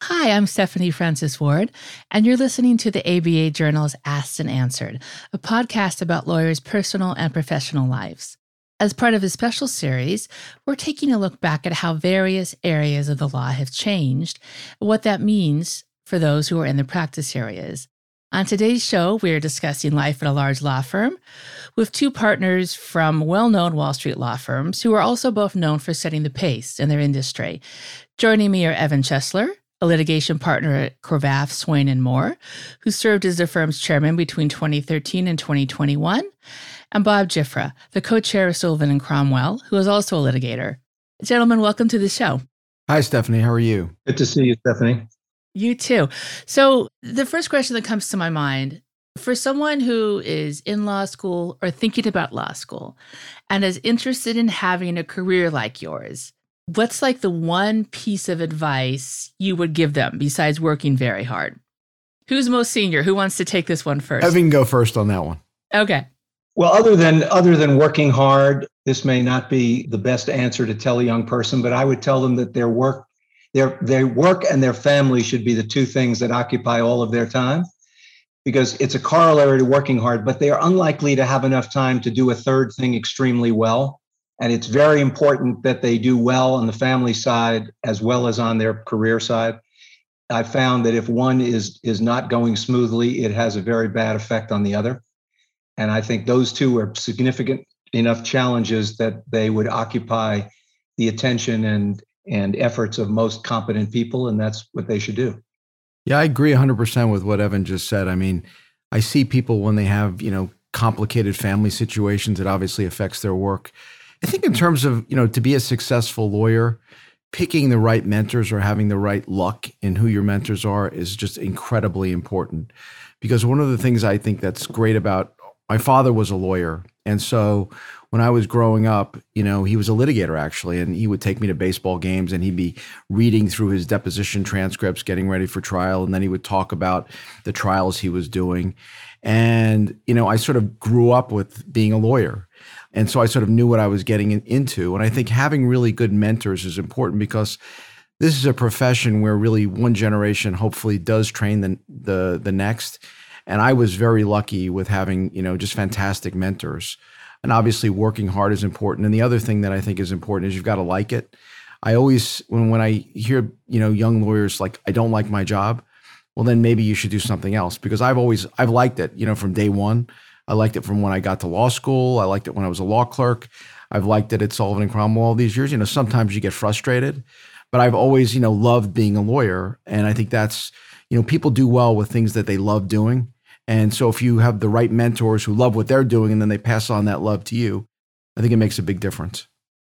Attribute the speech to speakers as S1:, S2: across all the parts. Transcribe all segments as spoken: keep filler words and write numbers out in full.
S1: Hi, I'm Stephanie Francis Ward, and you're listening to the A B A Journal's Asked and Answered, a podcast about lawyers' personal and professional lives. As part of a special series, we're taking a look back at how various areas of the law have changed, and what that means for those who are in the practice areas. On today's show, we are discussing life at a large law firm with two partners from well-known Wall Street law firms who are also both known for setting the pace in their industry. Joining me are Evan Chesler, a litigation partner at Cravath, Swaine and Moore, who served as the firm's chairman between twenty thirteen and twenty twenty-one, and Bob Giffra, the co-chair of Sullivan and Cromwell, who is also a litigator. Gentlemen, welcome to the show.
S2: Hi, Stephanie. How are you?
S3: Good to see you, Stephanie.
S1: You too. So the first question that comes to my mind, for someone who is in law school or thinking about law school and is interested in having a career like yours, what's like the one piece of advice you would give them besides working very hard? Who's most senior? Who wants to take this one first?
S2: Evan, go first on that one.
S1: Okay.
S3: Well, other than other than working hard, this may not be the best answer to tell a young person, but I would tell them that their work, their their work and their family should be the two things that occupy all of their time, because it's a corollary to working hard, but they are unlikely to have enough time to do a third thing extremely well. And it's very important that they do well on the family side as well as on their career side. I found that if one is is not going smoothly, it has a very bad effect on the other. And I think those two are significant enough challenges that they would occupy the attention and and efforts of most competent people, and that's what they should do.
S2: Yeah, I agree one hundred percent with what Evan just said. I mean, I see people when they have, you know, complicated family situations, it obviously affects their work. I think in terms of, you know, to be a successful lawyer, picking the right mentors or having the right luck in who your mentors are is just incredibly important. Because one of the things I think that's great about, my father was a lawyer. And so when I was growing up, you know, he was a litigator actually, and he would take me to baseball games and he'd be reading through his deposition transcripts, getting ready for trial. And then he would talk about the trials he was doing. And, you know, I sort of grew up with being a lawyer. And so I sort of knew what I was getting in, into. And I think having really good mentors is important because this is a profession where really one generation hopefully does train the, the, the next. And I was very lucky with having, you know, just fantastic mentors. And obviously working hard is important. And the other thing that I think is important is you've got to like it. I always, when, when I hear, you know, young lawyers like, I don't like my job, well, then maybe you should do something else, because I've always, I've liked it, you know, from day one. I liked it from when I got to law school. I liked it when I was a law clerk. I've liked it at Sullivan and Cromwell all these years. You know, sometimes you get frustrated, but I've always, you know, loved being a lawyer. And I think that's, you know, people do well with things that they love doing. And so if you have the right mentors who love what they're doing and then they pass on that love to you, I think it makes a big difference.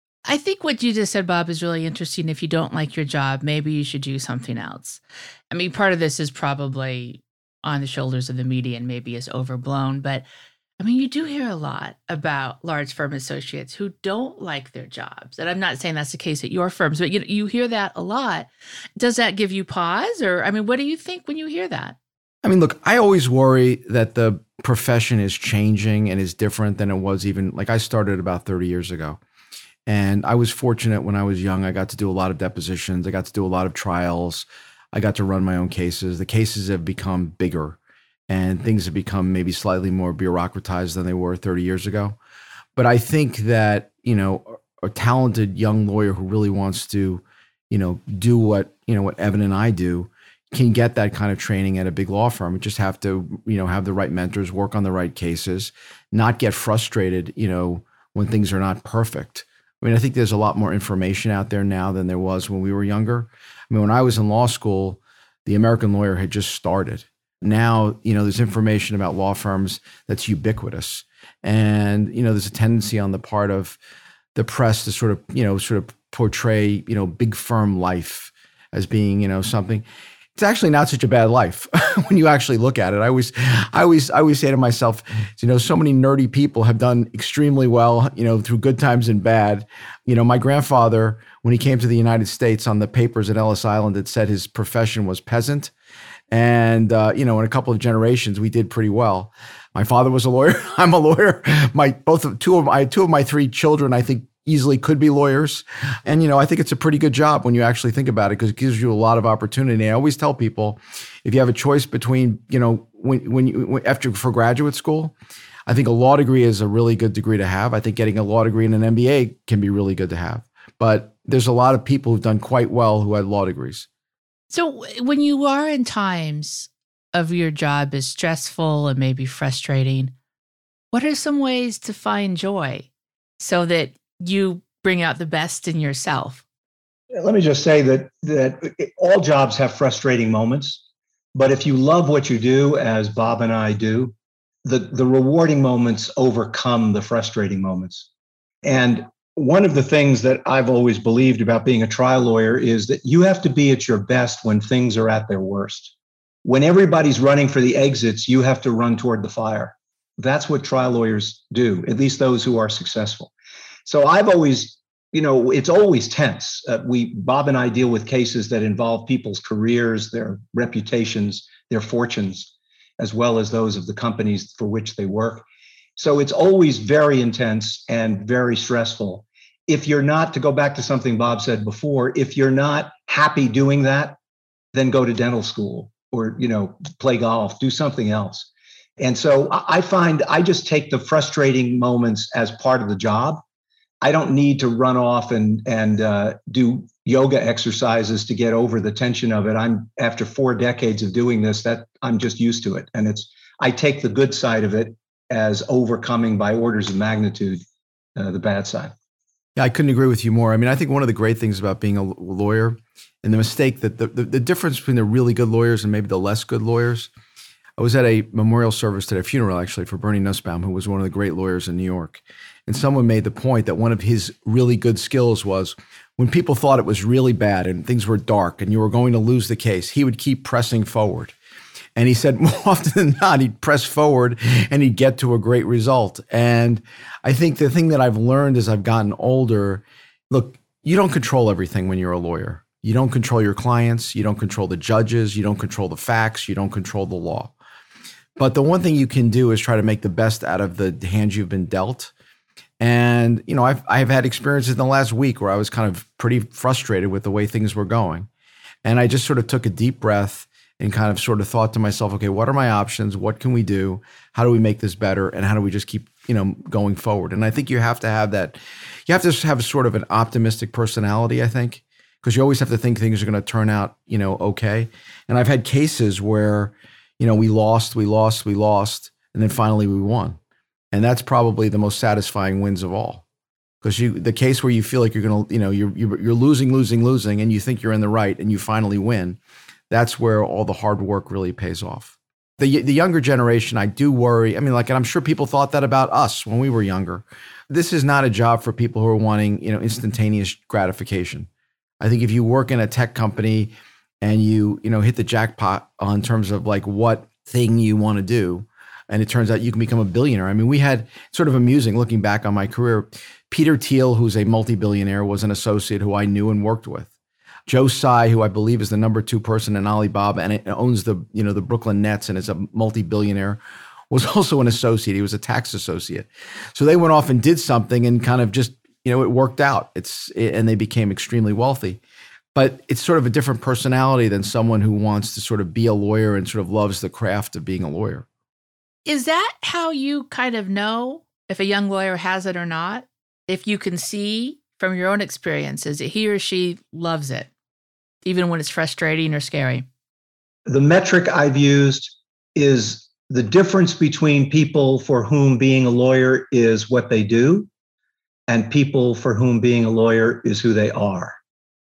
S1: I think what you just said, Bob, is really interesting. If you don't like your job, maybe you should do something else. I mean, part of this is probably on the shoulders of the media and maybe is overblown, but I mean, you do hear a lot about large firm associates who don't like their jobs. And I'm not saying that's the case at your firms, but you you hear that a lot. Does that give you pause? Or, I mean, what do you think when you hear that?
S2: I mean, look, I always worry that the profession is changing and is different than it was even, like I started about thirty years ago. And I was fortunate when I was young, I got to do a lot of depositions. I got to do a lot of trials. I got to run my own cases. The cases have become bigger and things have become maybe slightly more bureaucratized than they were thirty years ago. But I think that, you know, a talented young lawyer who really wants to, you know, do what, you know, what Evan and I do can get that kind of training at a big law firm. You just have to, you know, have the right mentors, work on the right cases, not get frustrated, you know, when things are not perfect. I mean, I think there's a lot more information out there now than there was when we were younger. I mean, when I was in law school, the American Lawyer had just started. Now, you know, there's information about law firms that's ubiquitous. And, you know, there's a tendency on the part of the press to sort of, you know, sort of portray, you know, big firm life as being, you know, something. It's actually not such a bad life when you actually look at it. I always, I always, I always say to myself, you know, so many nerdy people have done extremely well, you know, through good times and bad. You know, my grandfather, when he came to the United States, on the papers at Ellis Island, it said his profession was peasant. And, uh, you know, in a couple of generations, we did pretty well. My father was a lawyer. I'm a lawyer. My both of two of my two of my three children, I think, easily could be lawyers. And, you know, I think it's a pretty good job when you actually think about it because it gives you a lot of opportunity. I always tell people, if you have a choice between, you know, when, when you, when, after for graduate school, I think a law degree is a really good degree to have. I think getting a law degree and an M B A can be really good to have. But there's a lot of people who've done quite well who had law degrees.
S1: So when you are in times of your job is stressful and maybe frustrating, what are some ways to find joy so that you bring out the best in yourself?
S3: Let me just say that that all jobs have frustrating moments, but if you love what you do, as Bob and I do, the, the rewarding moments overcome the frustrating moments. And one of the things that I've always believed about being a trial lawyer is that you have to be at your best when things are at their worst. When everybody's running for the exits, you have to run toward the fire. That's what trial lawyers do, at least those who are successful. So I've always, you know, it's always tense. Uh, we, Bob and I deal with cases that involve people's careers, their reputations, their fortunes, as well as those of the companies for which they work. So it's always very intense and very stressful. If you're not, to go back to something Bob said before, if you're not happy doing that, then go to dental school or, you know, play golf, do something else. And so I find I just take the frustrating moments as part of the job. I don't need to run off and and uh, do yoga exercises to get over the tension of it. I'm after four decades of doing this, that I'm just used to it. And it's I take the good side of it as overcoming by orders of magnitude uh, the bad side.
S2: Yeah, I couldn't agree with you more. I mean, I think one of the great things about being a lawyer and the mistake that the, the, the difference between the really good lawyers and maybe the less good lawyers. I was at a memorial service today, a funeral actually, for Bernie Nussbaum, who was one of the great lawyers in New York. And someone made the point that one of his really good skills was when people thought it was really bad and things were dark and you were going to lose the case, he would keep pressing forward. And he said more often than not, he'd press forward and he'd get to a great result. And I think the thing that I've learned as I've gotten older, look, you don't control everything when you're a lawyer. You don't control your clients. You don't control the judges. You don't control the facts. You don't control the law. But the one thing you can do is try to make the best out of the hands you've been dealt. And, you know, I've, I've had experiences in the last week where I was kind of pretty frustrated with the way things were going. And I just sort of took a deep breath and kind of sort of thought to myself, okay, what are my options? What can we do? How do we make this better? And how do we just keep, you know, going forward? And I think you have to have that, you have to have sort of an optimistic personality, I think, because you always have to think things are going to turn out, you know, okay. And I've had cases where, you know, we lost, we lost, we lost, and then finally we won. And that's probably the most satisfying wins of all. Because you, the case where you feel like you're going to, you know, you're, you're you're losing, losing, losing, and you think you're in the right, and you finally win. That's where all the hard work really pays off. The the younger generation, I do worry. I mean, like, and I'm sure people thought that about us when we were younger. This is not a job for people who are wanting, you know, instantaneous gratification. I think if you work in a tech company and you, you know, hit the jackpot on terms of like what thing you want to do, and it turns out you can become a billionaire. I mean, we had sort of amusing looking back on my career. Peter Thiel, who's a multi-billionaire, was an associate who I knew and worked with. Joe Tsai, who I believe is the number two person in Alibaba and it owns the, you know, the Brooklyn Nets and is a multi-billionaire, was also an associate. He was a tax associate. So they went off and did something and kind of just, you know, it worked out. It's and they became extremely wealthy. But it's sort of a different personality than someone who wants to sort of be a lawyer and sort of loves the craft of being a lawyer.
S1: Is that how you kind of know if a young lawyer has it or not? If you can see from your own experiences that he or she loves it, even when it's frustrating or scary?
S3: The metric I've used is the difference between people for whom being a lawyer is what they do and people for whom being a lawyer is who they are.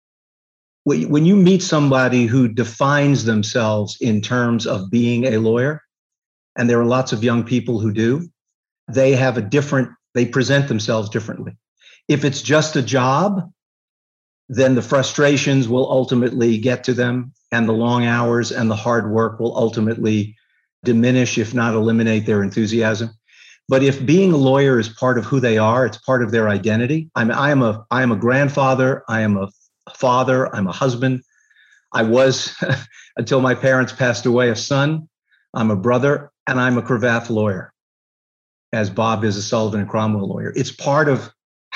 S3: When you meet somebody who defines themselves in terms of being a lawyer, and there are lots of young people who do, they have a different, they present themselves differently. If it's just a job, then the frustrations will ultimately get to them, and the long hours and the hard work will ultimately diminish, if not eliminate, their enthusiasm. But if being a lawyer is part of who they are, it's part of their identity. I'm, I am a, I am a grandfather. I am a father. I'm a husband. I was, until my parents passed away, a son. I'm a brother, and I'm a Cravath lawyer, as Bob is a Sullivan and Cromwell lawyer. It's part of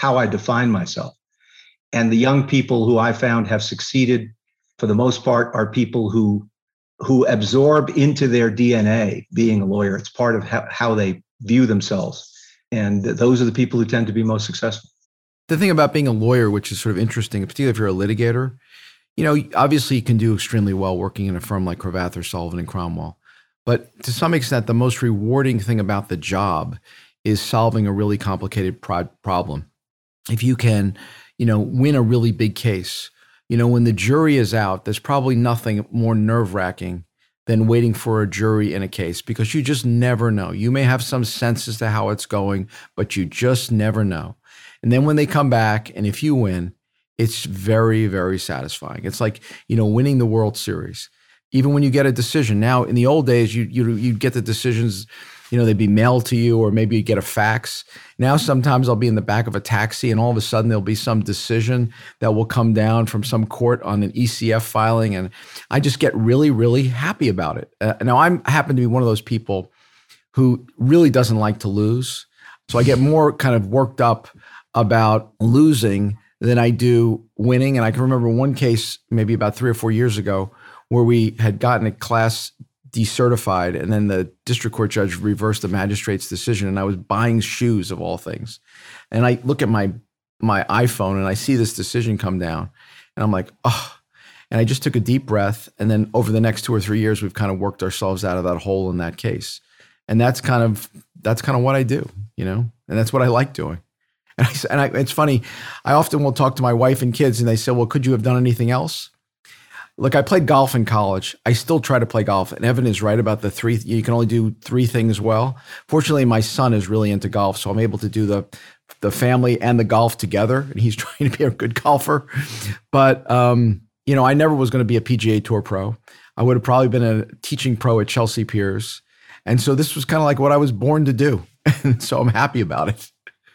S3: how I define myself. And the young people who I found have succeeded, for the most part, are people who who absorb into their D N A being a lawyer. It's part of how, how they view themselves. And those are the people who tend to be most successful.
S2: The thing about being a lawyer, which is sort of interesting, particularly if you're a litigator, you know, obviously you can do extremely well working in a firm like Cravath or Sullivan and Cromwell. But to some extent, the most rewarding thing about the job is solving a really complicated pro- problem. If you can, you know, win a really big case, you know, when the jury is out, there's probably nothing more nerve-wracking than waiting for a jury in a case, because you just never know. You may have some sense as to how it's going, but you just never know. And then when they come back, and if you win, it's very, very satisfying. It's like, you know, winning the World Series. Even when you get a decision. Now, in the old days, you you you'd get the decisions, you know, they'd be mailed to you, or maybe you'd get a fax. Now, sometimes I'll be in the back of a taxi, and all of a sudden there'll be some decision that will come down from some court on an E C F filing, and I just get really, really happy about it. Uh, now, I'm, I happen to be one of those people who really doesn't like to lose, so I get more kind of worked up about losing than I do winning. And I can remember one case, maybe about three or four years ago, where we had gotten a class decertified, and then the district court judge reversed the magistrate's decision, and I was buying shoes of all things. And I look at my my iPhone and I see this decision come down, and I'm like, oh. And I just took a deep breath. And then over the next two or three years, we've kind of worked ourselves out of that hole in that case. And that's kind of that's kind of what I do, you know, and that's what I like doing. And, I, and I, it's funny, I often will talk to my wife and kids, and they say, well, could you have done anything else? Look, I played golf in college. I still try to play golf. And Evan is right about the three, you can only do three things well. Fortunately, my son is really into golf, so I'm able to do the the family and the golf together. And he's trying to be a good golfer. But, um, you know, I never was going to be a P G A Tour pro. I would have probably been a teaching pro at Chelsea Piers. And so this was kind of like what I was born to do. And so I'm happy about it.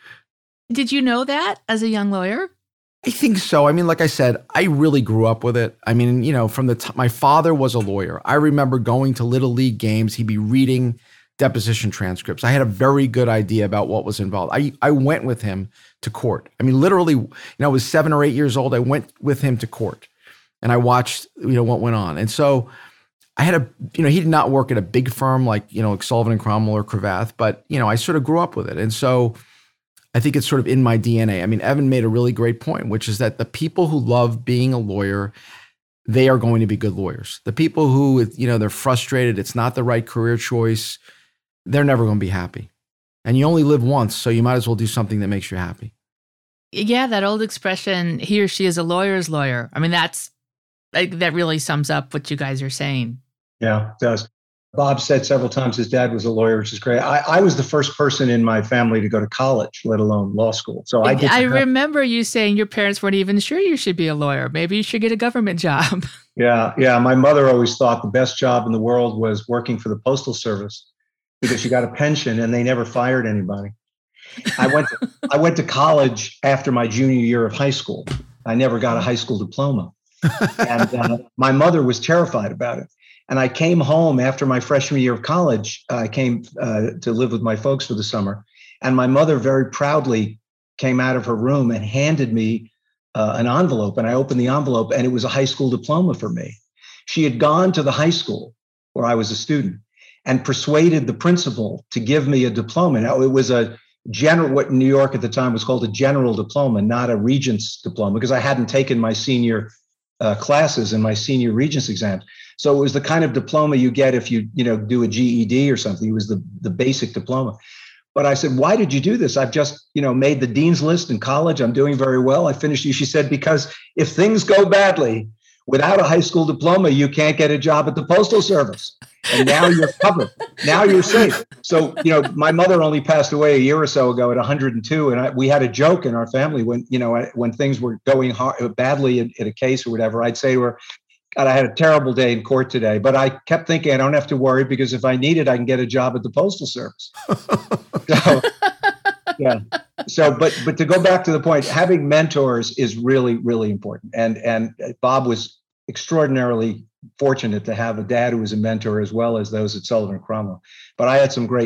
S1: Did you know that as a young lawyer?
S2: I think so. I mean, like I said, I really grew up with it. I mean, you know, from the time my father was a lawyer, I remember going to Little League games. He'd be reading deposition transcripts. I had a very good idea about what was involved. I, I went with him to court. I mean, literally, you know, I was seven or eight years old. I went with him to court, and I watched, you know, what went on. And so I had a, you know, he did not work at a big firm like, you know, Sullivan and Cromwell or Cravath, but, you know, I sort of grew up with it. And so I think it's sort of in my D N A. I mean, Evan made a really great point, which is that the people who love being a lawyer, they are going to be good lawyers. The people who, you know, they're frustrated, it's not the right career choice, they're never going to be happy. And you only live once, so you might as well do something that makes you happy.
S1: Yeah, that old expression, he or she is a lawyer's lawyer. I mean, that's like, that really sums up what you guys are saying.
S3: Yeah, it does. Bob said several times his dad was a lawyer, which is great. I, I was the first person in my family to go to college, let alone law school. So I get
S1: I remember you saying your parents weren't even sure you should be a lawyer. Maybe you should get a government job.
S3: Yeah, yeah. My mother always thought the best job in the world was working for the Postal Service because she got a pension and they never fired anybody. I went to, I went to college after my junior year of high school. I never got a high school diploma. And uh, my mother was terrified about it. And I came home after my freshman year of college. I came uh, to live with my folks for the summer. And my mother very proudly came out of her room and handed me uh, an envelope. And I opened the envelope, and it was a high school diploma for me. She had gone to the high school where I was a student and persuaded the principal to give me a diploma. Now, it was a general, what in New York at the time was called a general diploma, not a regent's diploma, because I hadn't taken my senior uh, classes and my senior regents exams. So it was the kind of diploma you get if you, you know, do a G E D or something. It was the, the basic diploma. But I said, why did you do this? I've just, you know, made the dean's list in college. I'm doing very well. I finished. She said, because if things go badly, without a high school diploma, you can't get a job at the Postal Service. And now you're covered. Now you're safe. So, you know, my mother only passed away a year or so ago at one hundred two. And I, we had a joke in our family when, you know, when things were going hard, badly in, in a case or whatever, I'd say to her, God, I had a terrible day in court today, but I kept thinking I don't have to worry because if I need it, I can get a job at the Postal Service. So, yeah. So, but but to go back to the point, having mentors is really, really important. And and Bob was extraordinarily fortunate to have a dad who was a mentor as well as those at Sullivan and Cromwell. But I had some great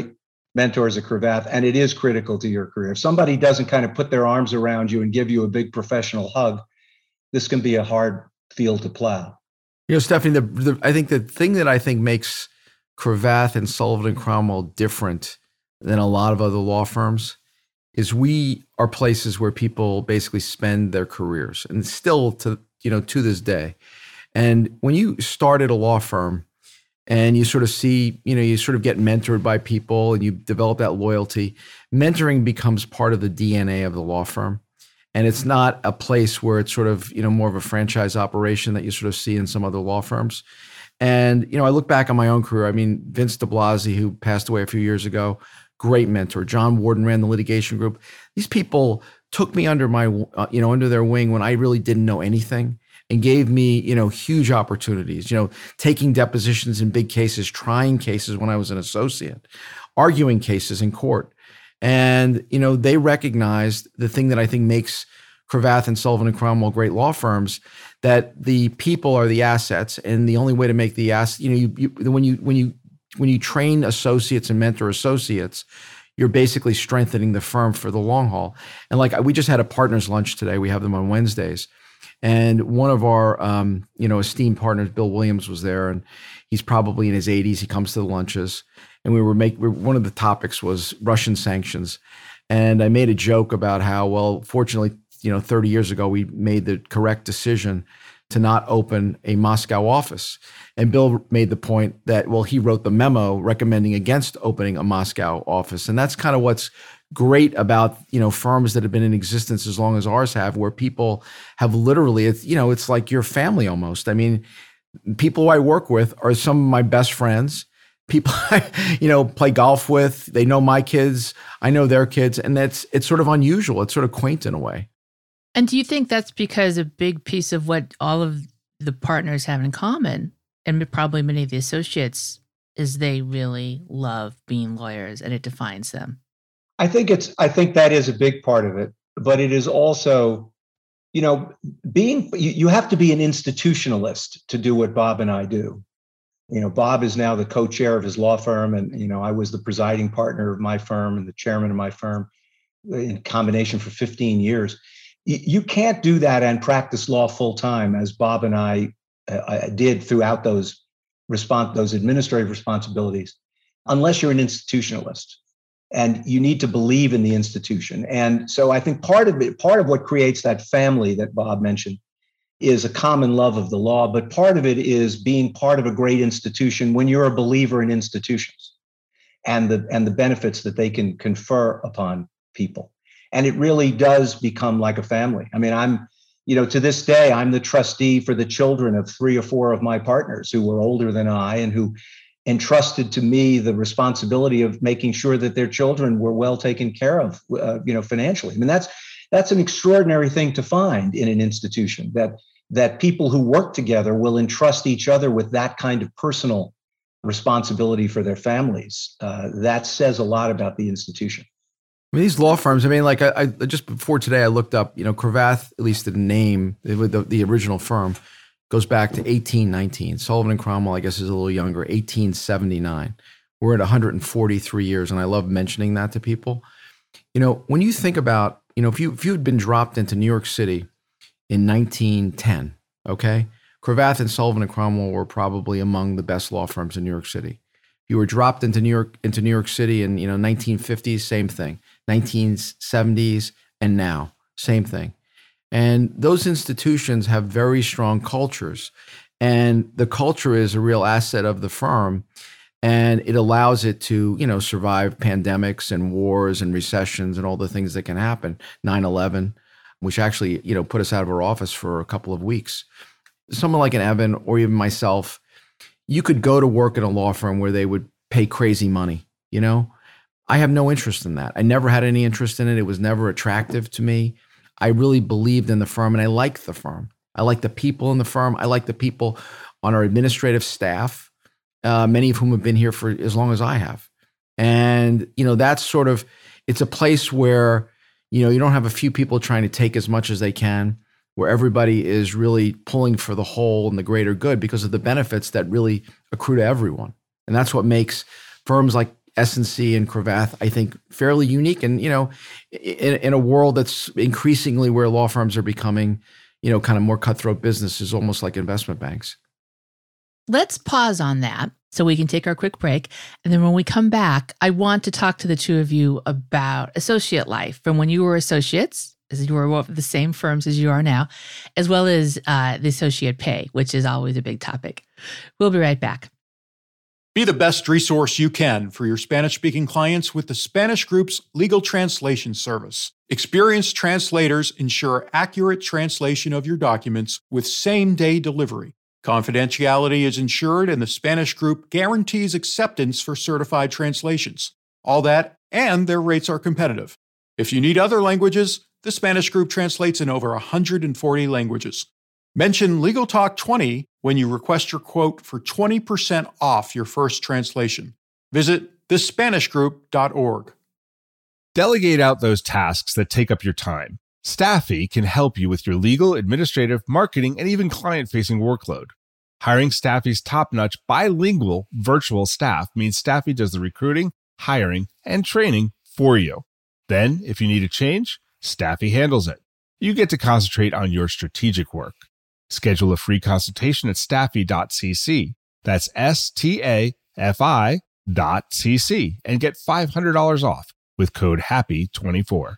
S3: mentors at Cravath, and it is critical to your career. If somebody doesn't kind of put their arms around you and give you a big professional hug, this can be a hard field to plow.
S2: You know, Stephanie, the, the, I think the thing that I think makes Cravath and Sullivan and Cromwell different than a lot of other law firms is we are places where people basically spend their careers, and still to, you know, to this day. And when you start at a law firm and you sort of see, you know, you sort of get mentored by people and you develop that loyalty, mentoring becomes part of the D N A of the law firm. And it's not a place where it's sort of, you know, more of a franchise operation that you sort of see in some other law firms. And, you know, I look back on my own career. I mean, Vince de Blasi, who passed away a few years ago, great mentor. John Warden ran the litigation group. These people took me under my, uh, you know, under their wing when I really didn't know anything, and gave me, you know, huge opportunities, you know, taking depositions in big cases, trying cases when I was an associate, arguing cases in court. And, you know, they recognized the thing that I think makes Cravath and Sullivan and Cromwell great law firms, that the people are the assets, and the only way to make the ass, you know, you, you when you when you when you train associates and mentor associates, you're basically strengthening the firm for the long haul. And like we just had a partners lunch today. We have them on Wednesdays. And one of our, um, you know, esteemed partners, Bill Williams, was there, and he's probably in his eighties. He comes to the lunches, and we were making, one of the topics was Russian sanctions. And I made a joke about how, well, fortunately, you know, thirty years ago, we made the correct decision to not open a Moscow office. And Bill made the point that, well, he wrote the memo recommending against opening a Moscow office. And that's kind of what's great about, you know, firms that have been in existence as long as ours have, where people have literally, it's, you know, it's like your family almost. I mean, people I work with are some of my best friends. People I, you know, play golf with, they know my kids, I know their kids, and that's, it's sort of unusual. It's sort of quaint in a way.
S1: And do you think that's because a big piece of what all of the partners have in common, and probably many of the associates, is they really love being lawyers and it defines them?
S3: I think it's, I think that is a big part of it, but it is also, you know, being, you, you have to be an institutionalist to do what Bob and I do. You know, Bob is now the co-chair of his law firm, and, you know, I was the presiding partner of my firm and the chairman of my firm in combination for fifteen years. You can't do that and practice law full time, as Bob and I, uh, I did throughout those respons- those administrative responsibilities, unless you're an institutionalist, and you need to believe in the institution. And so I think part of it, part of what creates that family that Bob mentioned, is a common love of the law. But part of it is being part of a great institution when you're a believer in institutions and the and the benefits that they can confer upon people. And it really does become like a family. I mean, I'm, you know, to this day, I'm the trustee for the children of three or four of my partners who were older than I and who entrusted to me the responsibility of making sure that their children were well taken care of, uh, you know, financially. I mean, that's that's an extraordinary thing to find in an institution, that that people who work together will entrust each other with that kind of personal responsibility for their families. Uh, that says a lot about the institution.
S2: I mean, these law firms, I mean, like I, I just before today, I looked up, you know, Cravath, at least the name, with the, the original firm, goes back to eighteen nineteen. Sullivan and Cromwell, I guess, is a little younger, eighteen seventy-nine. We're at one hundred forty-three years, and I love mentioning that to people. You know, when you think about, you know, if you if you had been dropped into New York City in nineteen ten, okay, Cravath and Sullivan and Cromwell were probably among the best law firms in New York City. You were dropped into New York into New York City in, you know, nineteen fifties, same thing. nineteen seventies, and now, same thing. And those institutions have very strong cultures, and the culture is a real asset of the firm, and it allows it to, you know, survive pandemics and wars and recessions and all the things that can happen. nine eleven, which actually, you know, put us out of our office for a couple of weeks. Someone like an Evan or even myself, you could go to work in a law firm where they would pay crazy money, you know? I have no interest in that. I never had any interest in it. It was never attractive to me. I really believed in the firm, and I like the firm. I like the people in the firm. I like the people on our administrative staff, uh, many of whom have been here for as long as I have. And, you know, that's sort of, it's a place where, you know, you don't have a few people trying to take as much as they can, where everybody is really pulling for the whole and the greater good because of the benefits that really accrue to everyone. And that's what makes firms like S and C and Cravath, I think, fairly unique. And, you know, in, in a world that's increasingly where law firms are becoming, you know, kind of more cutthroat businesses, almost like investment banks.
S1: Let's pause on that so we can take our quick break. And then when we come back, I want to talk to the two of you about associate life from when you were associates, as you were with the same firms as you are now, as well as uh, the associate pay, which is always a big topic. We'll be right back.
S4: Be the best resource you can for your Spanish-speaking clients with the Spanish Group's legal translation service. Experienced translators ensure accurate translation of your documents with same-day delivery. Confidentiality is ensured, and the Spanish Group guarantees acceptance for certified translations. All that, and their rates are competitive. If you need other languages, the Spanish Group translates in over one hundred forty languages. Mention Legal Talk twenty when you request your quote for twenty percent off your first translation. Visit the spanish group dot org.
S5: Delegate out those tasks that take up your time. Staffy can help you with your legal, administrative, marketing, and even client-facing workload. Hiring Staffy's top-notch bilingual virtual staff means Staffy does the recruiting, hiring, and training for you. Then, if you need a change, Staffy handles it. You get to concentrate on your strategic work. Schedule a free consultation at staffy dot c c. That's S T A F I dot C C and get five hundred dollars off with code happy twenty-four.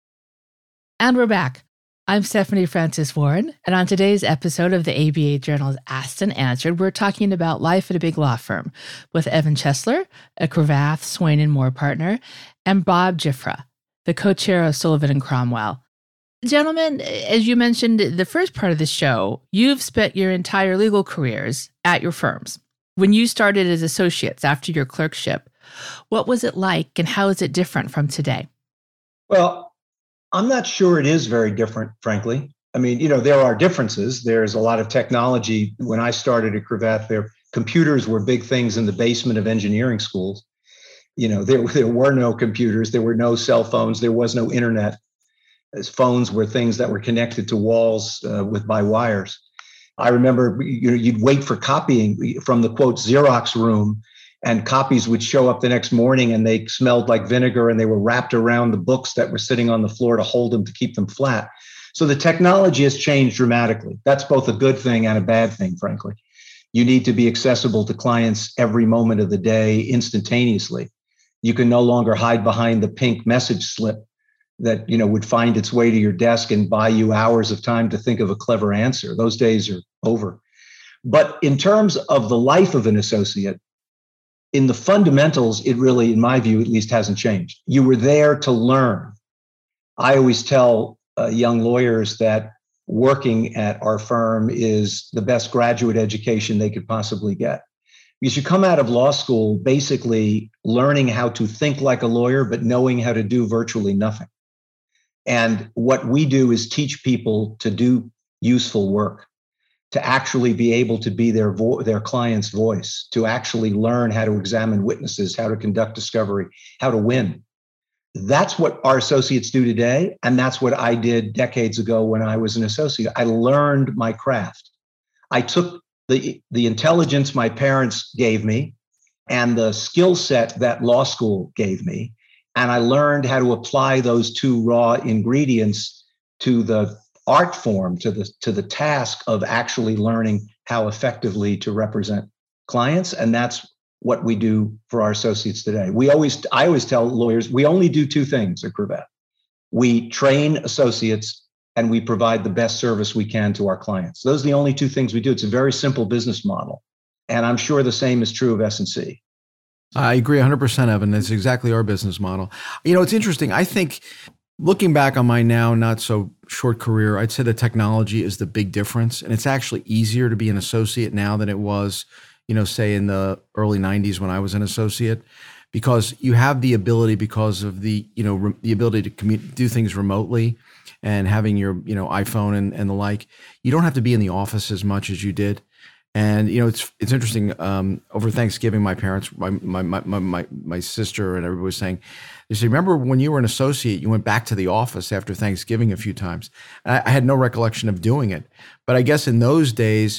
S1: And we're back. I'm Stephanie Francis Ward, and on today's episode of the A B A Journal's Asked and Answered, we're talking about life at a big law firm with Evan Chesler, a Cravath, Swaine and Moore partner, and Bob Giffra, the co-chair of Sullivan and Cromwell. Gentlemen, as you mentioned the first part of the show, you've spent your entire legal careers at your firms. When you started as associates after your clerkship, what was it like and how is it different from today?
S3: Well, I'm not sure it is very different, frankly. I mean, you know, there are differences. There's a lot of technology. When I started at Cravath, there computers were big things in the basement of engineering schools. You know, there, there were no computers, there were no cell phones, there was no internet. As phones were things that were connected to walls uh, with by wires. I remember you know, you'd wait for copying from the quote Xerox room, and copies would show up the next morning and they smelled like vinegar and they were wrapped around the books that were sitting on the floor to hold them, to keep them flat. So the technology has changed dramatically. That's both a good thing and a bad thing, frankly. You need to be accessible to clients every moment of the day instantaneously. You can no longer hide behind the pink message slip that you know would find its way to your desk and buy you hours of time to think of a clever answer. Those days are over. But in terms of the life of an associate, in the fundamentals, it really, in my view, at least hasn't changed. You were there to learn. I always tell uh, young lawyers that working at our firm is the best graduate education they could possibly get. Because you come out of law school basically learning how to think like a lawyer, but knowing how to do virtually nothing. And what we do is teach people to do useful work, to actually be able to be their vo- their client's voice, to actually learn how to examine witnesses, how to conduct discovery, how to win. That's what our associates do today. And that's what I did decades ago when I was an associate. I learned my craft. I took the, the intelligence my parents gave me and the skill set that law school gave me, and I learned how to apply those two raw ingredients to the art form, to the to the task of actually learning how effectively to represent clients. And that's what we do for our associates today. We always, I always tell lawyers, we only do two things at Cravath. We train associates and we provide the best service we can to our clients. Those are the only two things we do. It's a very simple business model. And I'm sure the same is true of S and C.
S2: I agree one hundred percent, Evan. That's exactly our business model. You know, it's interesting. I think looking back on my now not so short career, I'd say the technology is the big difference. And it's actually easier to be an associate now than it was, you know, say in the early nineties when I was an associate, because you have the ability, because of the, you know, re- the ability to commu- do things remotely and having your, you know, iPhone and, and the like. You don't have to be in the office as much as you did. And, you know, it's it's interesting. Um, over Thanksgiving, my parents, my, my my my my sister and everybody was saying, they said, remember when you were an associate, you went back to the office after Thanksgiving a few times. And I, I had no recollection of doing it. But I guess in those days,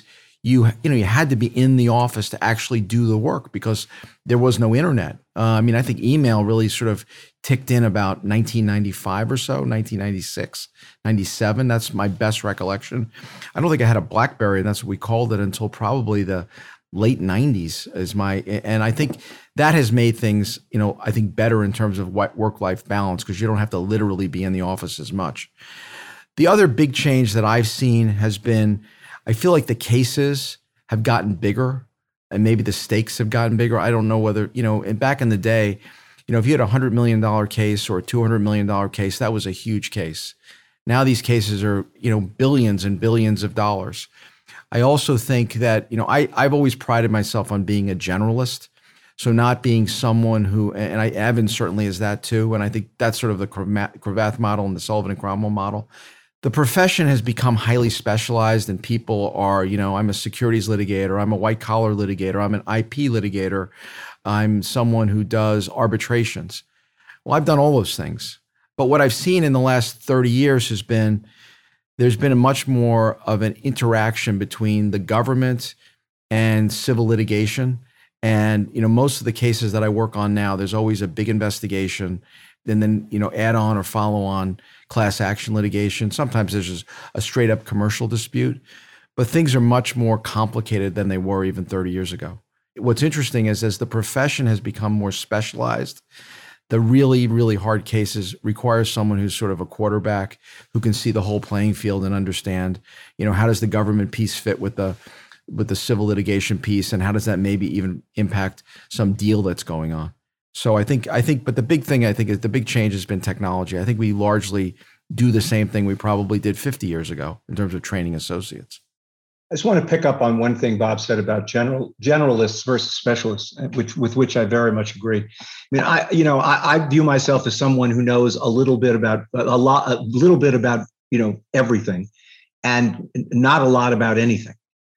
S2: you you know you had to be in the office to actually do the work because there was no internet. Uh, I mean, I think email really sort of ticked in about nineteen ninety-five or so, nineteen ninety-six, ninety-seven. That's my best recollection. I don't think I had a BlackBerry, and that's what we called it until probably the late nineties is my, and I think that has made things, you know, I think better in terms of what work-life balance because you don't have to literally be in the office as much. The other big change that I've seen has been, I feel like the cases have gotten bigger and maybe the stakes have gotten bigger. I don't know whether, you know, and back in the day, you know, if you had a one hundred million dollars case or a two hundred million dollars case, that was a huge case. Now these cases are, you know, billions and billions of dollars. I also think that, you know, I, I've always prided myself on being a generalist. So not being someone who, and I, Evan certainly is that too. And I think that's sort of the Cravath model and the Sullivan and Cromwell model. The profession has become highly specialized and people are, you know, I'm a securities litigator, I'm a white collar litigator, I'm an I P litigator, I'm someone who does arbitrations. Well, I've done all those things. But what I've seen in the last thirty years has been, there's been a much more of an interaction between the government and civil litigation. And, you know, most of the cases that I work on now, there's always a big investigation, and then, you know, add on or follow on class action litigation. Sometimes there's just a straight up commercial dispute, but things are much more complicated than they were even thirty years ago. What's interesting is as the profession has become more specialized, the really, really hard cases require someone who's sort of a quarterback who can see the whole playing field and understand, you know, how does the government piece fit with the with the civil litigation piece, and how does that maybe even impact some deal that's going on? So I think, I think, but the big thing I think is the big change has been technology. I think we largely do the same thing we probably did fifty years ago in terms of training associates.
S3: I just want to pick up on one thing Bob said about general generalists versus specialists, which with which I very much agree. I mean, I you know I, I view myself as someone who knows a little bit about a lot, a little bit about you know everything, and not a lot about anything.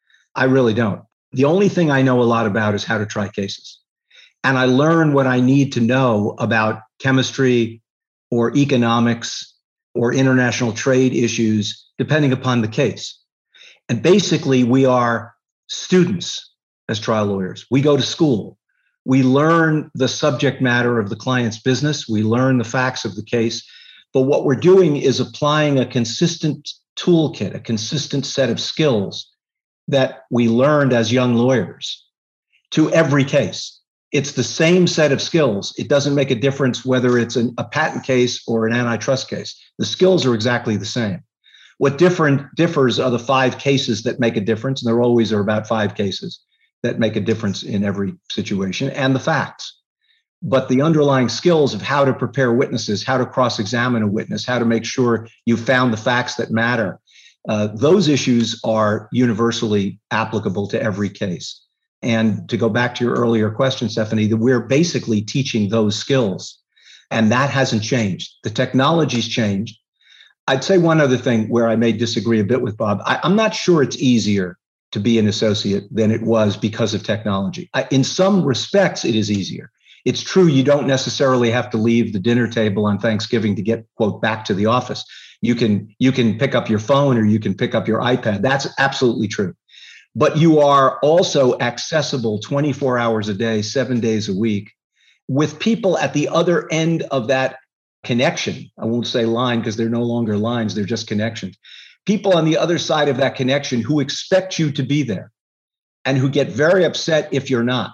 S3: I really don't. The only thing I know a lot about is how to try cases. And I learn what I need to know about chemistry or economics or international trade issues, depending upon the case. And basically, we are students as trial lawyers. We go to school. We learn the subject matter of the client's business. We learn the facts of the case. But what we're doing is applying a consistent toolkit, a consistent set of skills that we learned as young lawyers to every case. It's the same set of skills. It doesn't make a difference whether it's an, a patent case or an antitrust case. The skills are exactly the same. What different differs are the five cases that make a difference, and there always are about five cases that make a difference in every situation, and the facts. But the underlying skills of how to prepare witnesses, how to cross-examine a witness, how to make sure you found the facts that matter, Uh, those issues are universally applicable to every case. And to go back to your earlier question, Stephanie, that we're basically teaching those skills, and that hasn't changed. The technology's changed. I'd say one other thing where I may disagree a bit with Bob. I, I'm not sure it's easier to be an associate than it was because of technology. I, in some respects, it is easier. It's true you don't necessarily have to leave the dinner table on Thanksgiving to get, quote, back to the office. You can you can pick up your phone or you can pick up your iPad. That's absolutely true. But you are also accessible twenty-four hours a day, seven days a week, with people at the other end of that connection. I won't say line because they're no longer lines, they're just connections. People on the other side of that connection who expect you to be there and who get very upset if you're not.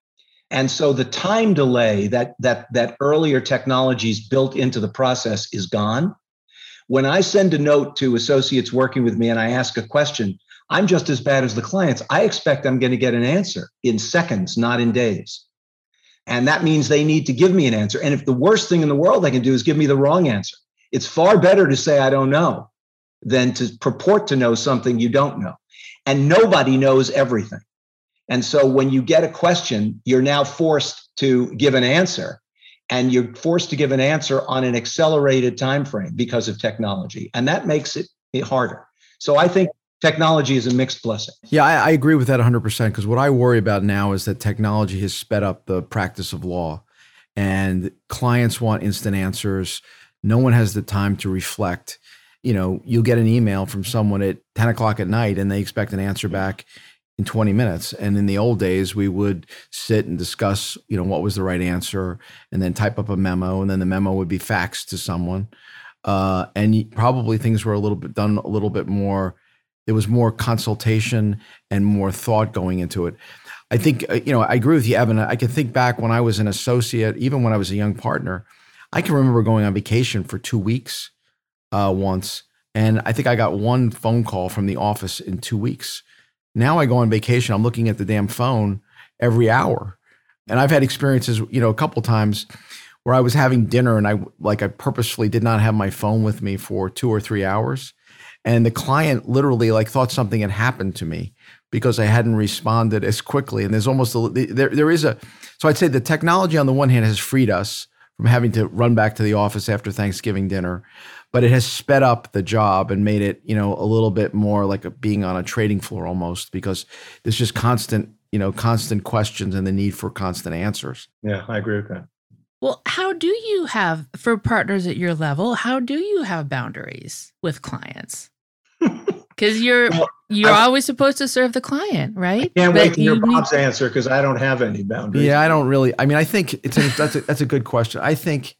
S3: And so the time delay that that that earlier technologies built into the process is gone. When I send a note to associates working with me and I ask a question, I'm just as bad as the clients. I expect I'm going to get an answer in seconds, not in days. And that means they need to give me an answer. And if the worst thing in the world they can do is give me the wrong answer, it's far better to say I don't know than to purport to know something you don't know. And nobody knows everything. And so when you get a question, you're now forced to give an answer. And you're forced to give an answer on an accelerated time frame because of technology. And that makes it harder. So I think technology is a mixed blessing.
S2: Yeah, I, I agree with that one hundred percent, because what I worry about now is that technology has sped up the practice of law, and clients want instant answers. No one has the time to reflect. You know, you'll get an email from someone at ten o'clock at night and they expect an answer back in twenty minutes. And in the old days, we would sit and discuss, you know, what was the right answer, and then type up a memo, and then the memo would be faxed to someone. Uh, and probably things were a little bit done a little bit more. There was more consultation and more thought going into it. I think, you know, I agree with you, Evan. I can think back when I was an associate, even when I was a young partner, I can remember going on vacation for two weeks uh, once. And I think I got one phone call from the office in two weeks. Now I go on vacation, I'm looking at the damn phone every hour. And I've had experiences, you know, a couple times where I was having dinner and I like I purposefully did not have my phone with me for two or three hours. And the client literally like thought something had happened to me because I hadn't responded as quickly. And there's almost a, there there is a so I'd say the technology on the one hand has freed us from having to run back to the office after Thanksgiving dinner, but it has sped up the job and made it, you know, a little bit more like a, being on a trading floor almost, because there's just constant, you know, constant questions and the need for constant answers.
S3: Yeah, I agree with that.
S1: Well, how do you have, for partners at your level, how do you have boundaries with clients? Because you're
S3: Well,
S1: you're
S3: I-
S1: always supposed to serve the client, right?
S3: Can't
S1: But
S3: wait to hear
S1: you need-
S3: Bob's answer because I don't have any boundaries.
S2: Yeah, I don't really. I mean, I think it's a, that's a, that's a good question. I think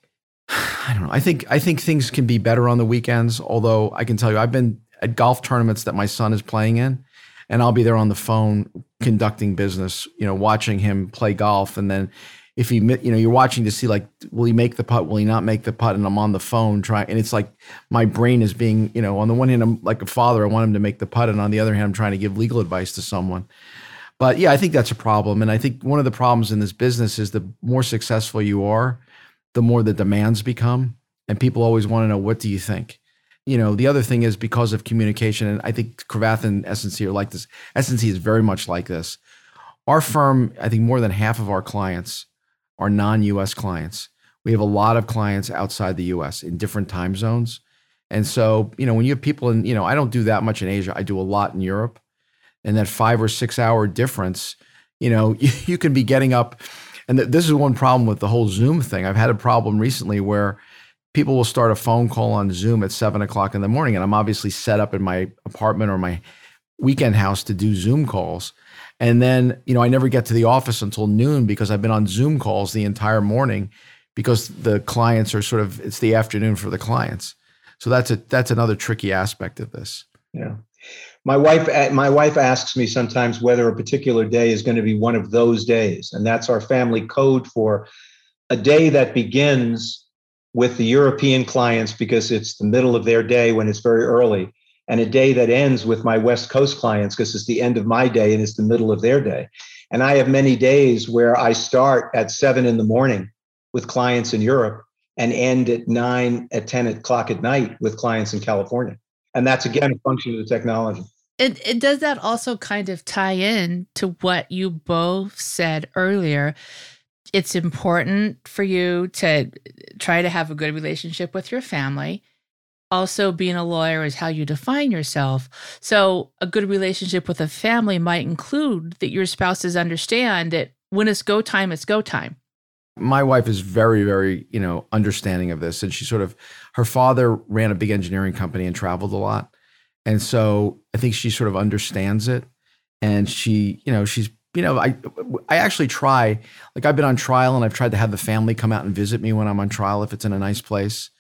S2: I don't know. I think I think things can be better on the weekends. Although I can tell you, I've been at golf tournaments that my son is playing in, and I'll be there on the phone conducting business. You know, watching him play golf, and then if he, you know, you're watching to see like, will he make the putt? Will he not make the putt? And I'm on the phone trying, and it's like my brain is being, you know, on the one hand, I'm like a father, I want him to make the putt, and on the other hand, I'm trying to give legal advice to someone. But yeah, I think that's a problem. And I think one of the problems in this business is the more successful you are, the more the demands become. And people always want to know, what do you think? You know, the other thing is because of communication, and I think Cravath and S and C are like this. S and C is very much like this. Our firm, I think more than half of our clients are non-U S clients. We have a lot of clients outside the U S in different time zones. And so, you know, when you have people in, you know, I don't do that much in Asia. I do a lot in Europe. And that five or six hour difference, you know, you, you can be getting up. And th- this is one problem with the whole Zoom thing. I've had a problem recently where people will start a phone call on Zoom at seven o'clock in the morning. And I'm obviously set up in my apartment or my weekend house to do Zoom calls. And then, you know, I never get to the office until noon because I've been on Zoom calls the entire morning because the clients are sort of, it's the afternoon for the clients. So that's a that's another tricky aspect of this.
S3: Yeah. My wife, my wife asks me sometimes whether a particular day is going to be one of those days. And that's our family code for a day that begins with the European clients because it's the middle of their day when it's very early, and a day that ends with my West Coast clients because it's the end of my day and it's the middle of their day. And I have many days where I start at seven in the morning with clients in Europe and end at nine, at ten o'clock at night with clients in California. And that's, again, a function of the technology.
S1: It, it does that also kind of tie in to what you both said earlier. It's important for you to try to have a good relationship with your family. Also, being a lawyer is how you define yourself. So a good relationship with a family might include that your spouses understand that when it's go time, it's go time.
S2: My wife is very, very, you know, understanding of this. And she sort of, her father ran a big engineering company and traveled a lot. And so I think she sort of understands it. And she, you know, she's, you know, I I actually try, like I've been on trial and I've tried to have the family come out and visit me when I'm on trial if it's in a nice place.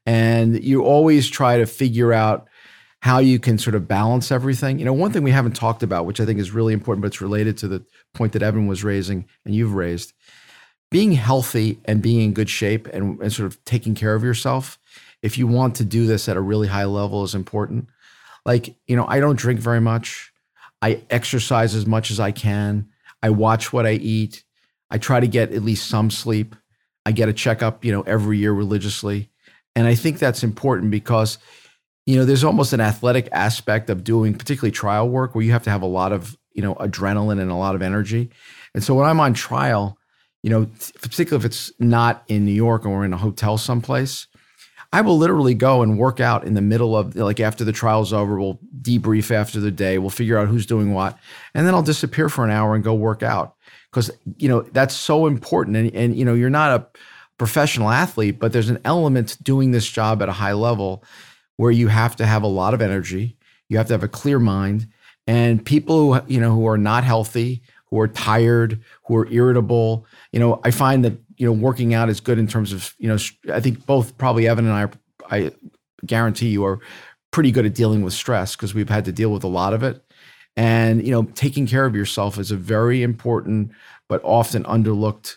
S2: And you always try to figure out how you can sort of balance everything. You know, one thing we haven't talked about, which I think is really important, but it's related to the point that Evan was raising and you've raised, being healthy and being in good shape and, and sort of taking care of yourself, if you want to do this at a really high level, is important. Like, you know, I don't drink very much. I exercise as much as I can. I watch what I eat. I try to get at least some sleep. I get a checkup, you know, every year religiously. And I think that's important because, you know, there's almost an athletic aspect of doing particularly trial work where you have to have a lot of, you know, adrenaline and a lot of energy. And so when I'm on trial, you know, particularly if it's not in New York or we're in a hotel someplace, I will literally go and work out in the middle of, like after the trial's over, we'll debrief after the day, we'll figure out who's doing what, and then I'll disappear for an hour and go work out. Because, you know, that's so important. And, and, you know, you're not a professional athlete, but there's an element to doing this job at a high level where you have to have a lot of energy, you have to have a clear mind, And people who, you know, who are not healthy, who are tired, who are irritable, you know, I find that, you know, working out is good in terms of, you know, I think both probably Evan and I, are, I guarantee you are pretty good at dealing with stress because we've had to deal with a lot of it. And, you know, taking care of yourself is a very important, but often underlooked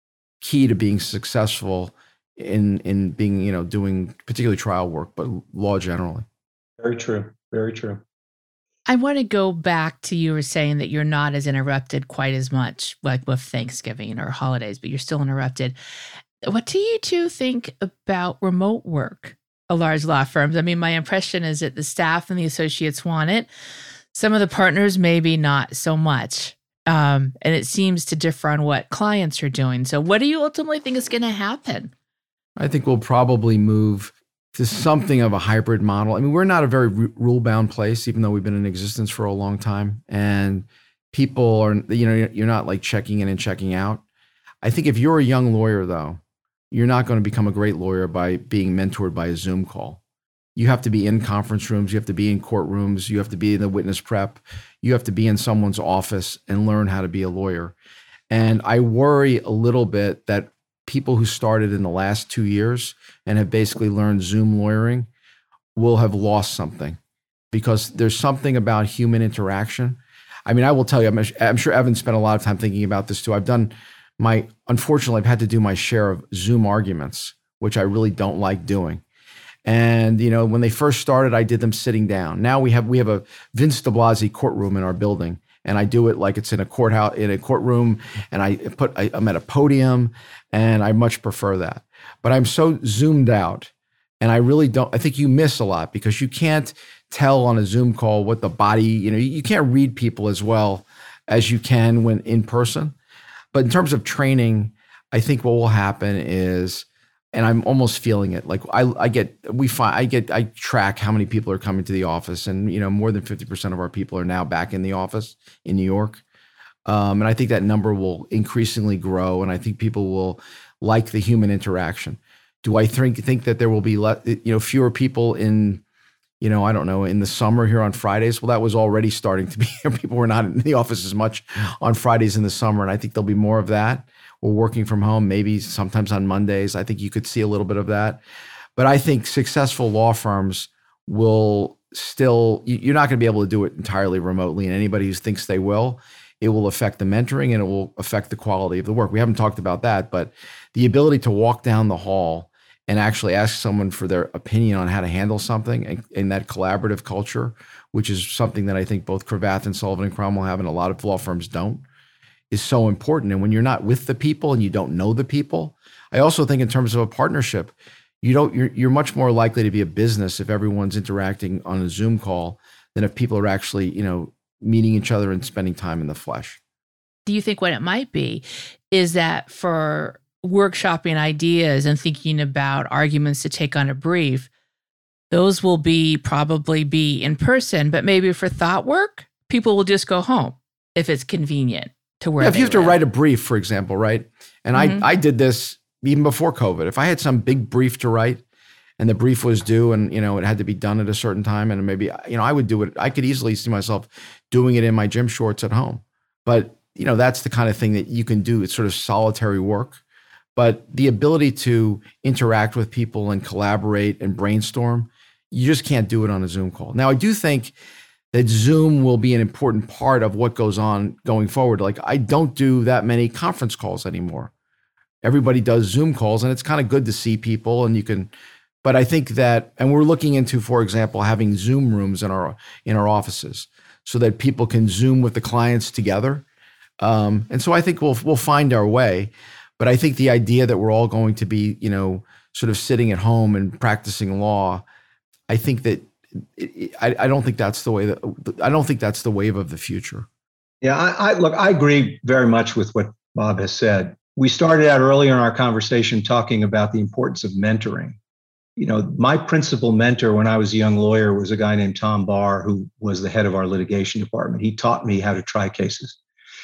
S2: key to being successful in, in being, you know, doing particularly trial work, but law generally.
S3: Very true. Very true.
S1: I want to go back to you were saying that you're not as interrupted quite as much like with Thanksgiving or holidays, but you're still interrupted. What do you two think about remote work at large law firms? I mean, my impression is that the staff and the associates want it. Some of the partners, maybe not so much. Um, and it seems to differ on what clients are doing. So what do you ultimately think is going to happen?
S2: I think we'll probably move to something of a hybrid model. I mean, we're not a very rule-bound place, even though we've been in existence for a long time. And people are, you know, you're not like checking in and checking out. I think if you're a young lawyer, though, you're not going to become a great lawyer by being mentored by a Zoom call. You have to be in conference rooms. You have to be in courtrooms. You have to be in the witness prep. You have to be in someone's office and learn how to be a lawyer. And I worry a little bit that people who started in the last two years and have basically learned Zoom lawyering will have lost something because there's something about human interaction. I mean, I will tell you, I'm, I'm sure Evan spent a lot of time thinking about this too. I've done my, unfortunately, I've had to do my share of Zoom arguments, which I really don't like doing. And, you know, when they first started, I did them sitting down. Now we have, we have a Vince de Blasi courtroom in our building. And I do it like it's in a courthouse, in a courtroom, and I put, I, I'm at a podium, and I much prefer that. But I'm so zoomed out, and I really don't, I think you miss a lot because you can't tell on a Zoom call what the body, you know, you can't read people as well as you can when in person. But in terms of training, I think what will happen is, and I'm almost feeling it. Like I, I get, we find, I get, I track how many people are coming to the office, and you know, more than fifty percent of our people are now back in the office in New York, um, and I think that number will increasingly grow. And I think people will like the human interaction. Do I think think that there will be, le- you know, fewer people in, you know, I don't know, in the summer here on Fridays? Well, that was already starting to be. People were not in the office as much on Fridays in the summer, and I think there'll be more of that. We're working from home, maybe sometimes on Mondays. I think you could see a little bit of that. But I think successful law firms will still, you're not going to be able to do it entirely remotely. And anybody who thinks they will, it will affect the mentoring and it will affect the quality of the work. We haven't talked about that, but the ability to walk down the hall and actually ask someone for their opinion on how to handle something and in that collaborative culture, which is something that I think both Cravath and Sullivan and Cromwell have and a lot of law firms don't, is so important. And when you're not with the people and you don't know the people, I also think in terms of a partnership, you don't, you're, you're much more likely to be a business if everyone's interacting on a Zoom call than if people are actually, you know, meeting each other and spending time in the flesh.
S1: Do you think what it might be is that for workshopping ideas and thinking about arguments to take on a brief, those will be probably be in person, but maybe for thought work, people will just go home if it's convenient. To where
S2: yeah, if you have
S1: live.
S2: to write a brief, for example, right? And mm-hmm. I, I did this even before COVID. If I had some big brief to write and the brief was due and, you know, it had to be done at a certain time and maybe, you know, I would do it. I could easily see myself doing it in my gym shorts at home. But, you know, that's the kind of thing that you can do. It's sort of solitary work. But the ability to interact with people and collaborate and brainstorm, you just can't do it on a Zoom call. Now, I do think that Zoom will be an important part of what goes on going forward. Like I don't do that many conference calls anymore. Everybody does Zoom calls and it's kind of good to see people and you can, but I think that, and we're looking into, for example, having Zoom rooms in our, in our offices so that people can Zoom with the clients together. Um, and so I think we'll, we'll find our way, but I think the idea that we're all going to be, you know, sort of sitting at home and practicing law, I think that I, I don't think that's the way that I don't think that's the wave of the future.
S3: Yeah, I, I look, I agree very much with what Bob has said. We started out earlier in our conversation talking about the importance of mentoring. You know, my principal mentor when I was a young lawyer was a guy named Tom Barr, who was the head of our litigation department. He taught me how to try cases.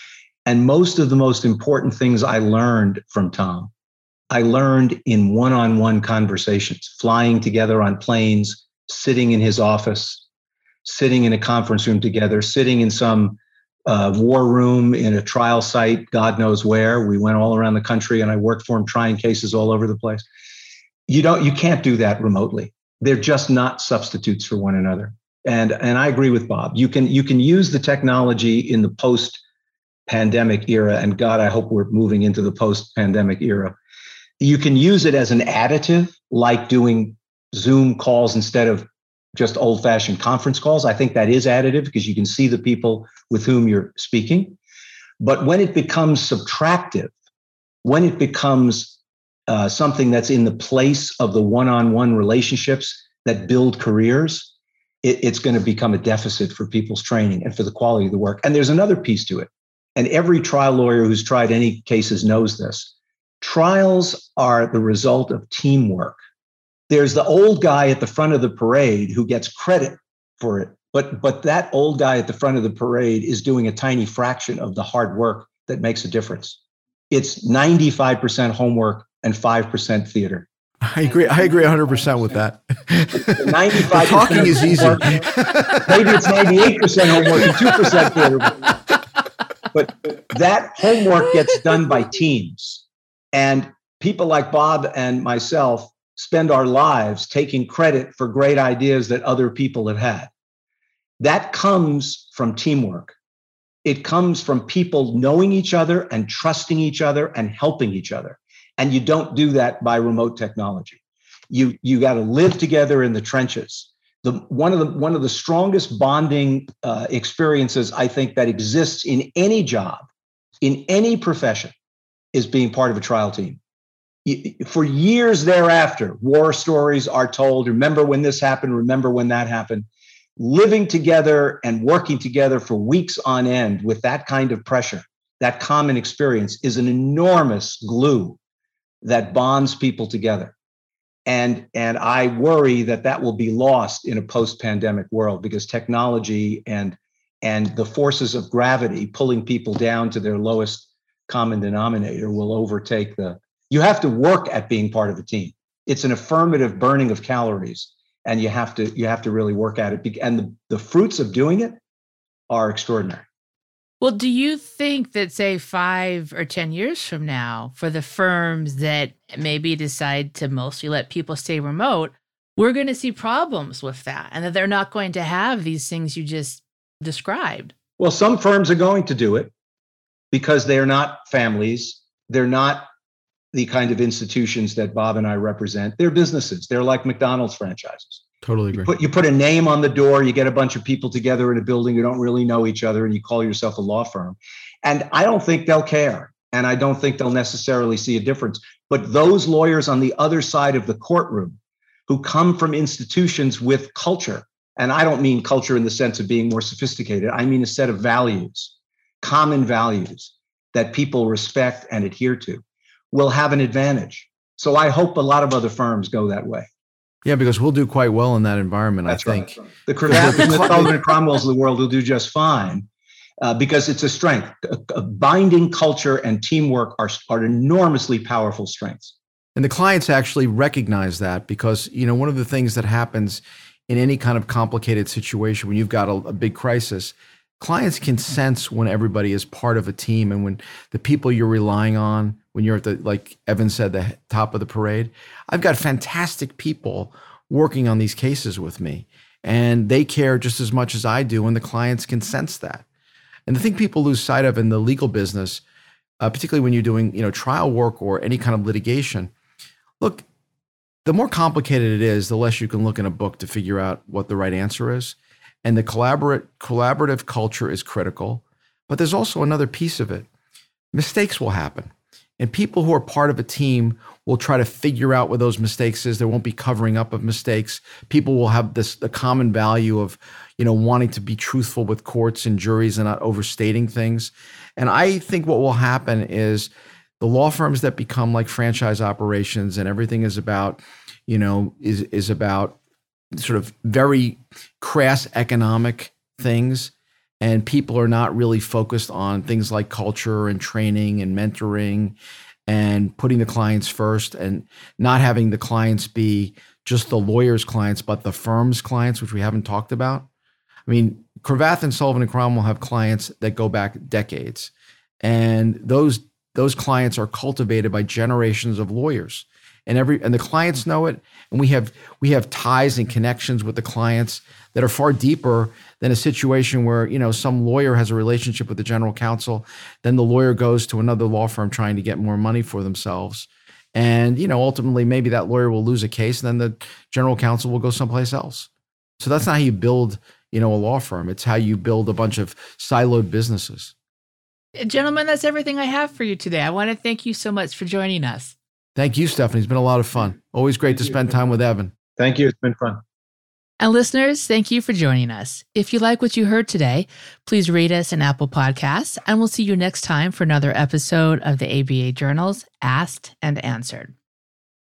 S3: And most of the most important things I learned from Tom, I learned in one-on-one conversations, flying together on planes, sitting in his office, sitting in a conference room together, sitting in some uh, war room in a trial site, God knows where. We went all around the country and I worked for him trying cases all over the place. You don't, you can't do that remotely. They're just not substitutes for one another. And, and I agree with Bob. You can, you can use the technology in the post-pandemic era, and God, I hope we're moving into the post-pandemic era. You can use it as an additive, like doing Zoom calls instead of just old-fashioned conference calls. I think that is additive because you can see the people with whom you're speaking. But when it becomes subtractive, when it becomes uh, something that's in the place of the one-on-one relationships that build careers, it, it's going to become a deficit for people's training and for the quality of the work. And there's another piece to it. And every trial lawyer who's tried any cases knows this. Trials are the result of teamwork. There's the old guy at the front of the parade who gets credit for it. But, but that old guy at the front of the parade is doing a tiny fraction of the hard work that makes a difference. It's ninety-five percent homework and five percent theater.
S2: I agree. I agree one hundred percent with that.
S3: ninety-five percent
S2: talking is easy.
S3: Maybe it's ninety-eight percent homework and two percent theater. But that homework gets done by teams. And people like Bob and myself spend our lives taking credit for great ideas that other people have had. That comes from teamwork. It comes from people knowing each other and trusting each other and helping each other. And you don't do that by remote technology. You, you got to live together in the trenches. The, one of the, one of the strongest bonding uh, experiences, I think, that exists in any job, in any profession, is being part of a trial team. For years thereafter, war stories are told. Remember when this happened? Remember when that happened? Living together and working together for weeks on end with that kind of pressure, that common experience, is an enormous glue that bonds people together. And, and I worry that that will be lost in a post-pandemic world because technology and, and the forces of gravity pulling people down to their lowest common denominator will overtake the. You have to work at being part of a team. It's an affirmative burning of calories, and you have to you have to really work at it. And the, the fruits of doing it are extraordinary.
S1: Well, do you think that, say, five or ten years from now, for the firms that maybe decide to mostly let people stay remote, we're going to see problems with that, and that they're not going to have these things you just described?
S3: Well, some firms are going to do it because they're not families. They're not the kind of institutions that Bob and I represent. They're businesses. They're like McDonald's franchises.
S2: Totally agree.
S3: You put, you put a name on the door, you get a bunch of people together in a building who don't really know each other, and you call yourself a law firm. And I don't think they'll care. And I don't think they'll necessarily see a difference. But those lawyers on the other side of the courtroom who come from institutions with culture, and I don't mean culture in the sense of being more sophisticated, I mean a set of values, common values that people respect and adhere to, will have an advantage. So I hope a lot of other firms go that way.
S2: Yeah, because we'll do quite well in that environment,
S3: That's
S2: I think.
S3: Right. The Cravath and the Sullivan and Cromwells of the world will do just fine uh, because it's a strength. A, a binding culture and teamwork are, are enormously powerful strengths.
S2: And the clients actually recognize that because, you know, one of the things that happens in any kind of complicated situation when you've got a, a big crisis, clients can sense when everybody is part of a team and when the people you're relying on, when you're at the, like Evan said, the top of the parade. I've got fantastic people working on these cases with me, and they care just as much as I do, and the clients can sense that. And the thing people lose sight of in the legal business, uh, particularly when you're doing, you know, trial work or any kind of litigation, look, the more complicated it is, the less you can look in a book to figure out what the right answer is. And the collaborate, collaborative culture is critical, but there's also another piece of it. Mistakes will happen. And people who are part of a team will try to figure out what those mistakes is. There won't be covering up of mistakes. People will have this the common value of, you know, wanting to be truthful with courts and juries and not overstating things. And I think what will happen is the law firms that become like franchise operations and everything is about, you know, is is about sort of very crass economic things. And people are not really focused on things like culture and training and mentoring and putting the clients first and not having the clients be just the lawyer's clients, but the firm's clients, which we haven't talked about. I I mean, Cravath and Sullivan and Cromwell have clients that go back decades. And those those clients are cultivated by generations of lawyers. And every and the clients know it. And we have we have ties and connections with the clients that are far deeper than a situation where, you know, some lawyer has a relationship with the general counsel, then the lawyer goes to another law firm trying to get more money for themselves. And, you know, ultimately maybe that lawyer will lose a case and then the general counsel will go someplace else. So that's not how you build, you know, a law firm. It's how you build a bunch of siloed businesses.
S1: Gentlemen, that's everything I have for you today. I want to thank you so much for joining us.
S2: Thank you, Stephanie. It's been a lot of fun. Always great to spend time with Evan.
S3: Thank you. It's been fun.
S1: And listeners, thank you for joining us. If you like what you heard today, please rate us in Apple Podcasts, and we'll see you next time for another episode of the A B A Journal's Asked and Answered.